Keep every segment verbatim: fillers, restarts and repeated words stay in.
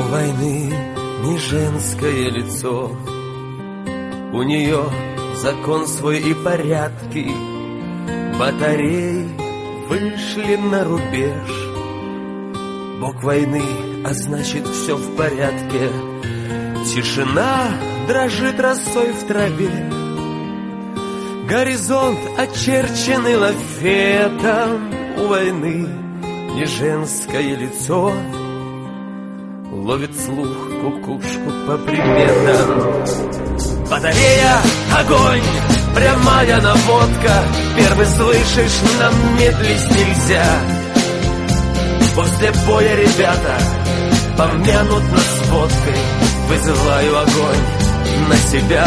войны не женское лицо, у нее закон свой и порядки. Батареи вышли на рубеж. Бог войны, а значит все в порядке. Тишина дрожит росой в траве. Горизонт очерченный лафетом. У войны не женское лицо, ловит слух кукушку по приметам. Батарея, огонь, прямая наводка. Первый слышишь, нам медлить нельзя. После боя ребята помянут нас водкой. Вызываю огонь на себя.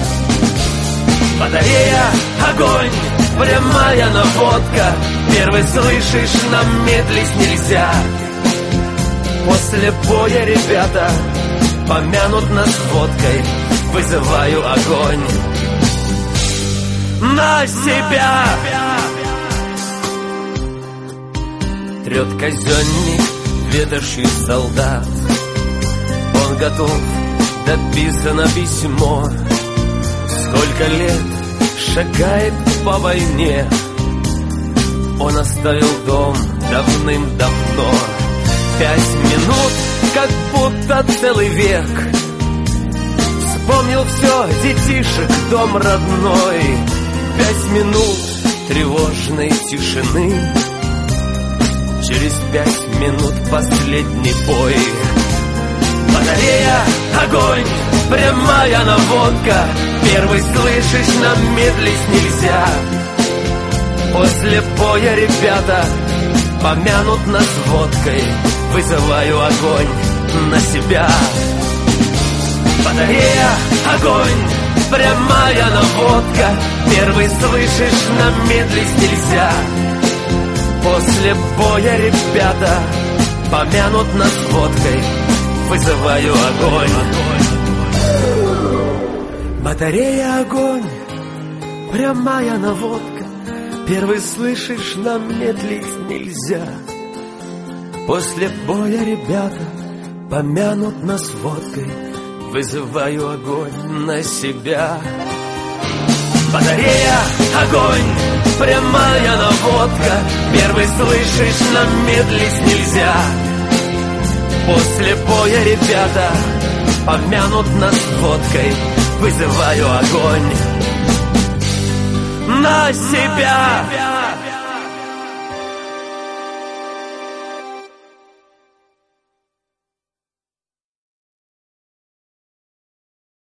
Батарея, огонь, прямая наводка. Первый слышишь, нам медлить нельзя. После боя ребята помянут нас водкой. Вызываю огонь на себя. Трет казенник ветошью солдат. Он готов, дописано письмо. Сколько лет шагает по войне. Он оставил дом давным-давно. Пять минут, как будто целый век. Вспомнил все, детишек, дом родной. Пять минут тревожной тишины. Через пять минут последний бой. Батарея, огонь, прямая наводка. Первый слышишь, нам медлить нельзя. После боя ребята помянут нас водкой. Вызываю огонь на себя. Батарея, огонь, прямая наводка. Первый слышишь, нам медлить нельзя. После боя ребята помянут нас водкой. Вызываю огонь. Батарея, огонь, прямая наводка. Первый слышишь, нам медлить нельзя. После боя ребята помянут нас водкой. Вызываю огонь на себя. Батарея, огонь, прямая наводка. Первый слышишь, нам медлить нельзя. После боя ребята помянут нас водкой. Вызываю огонь на себя.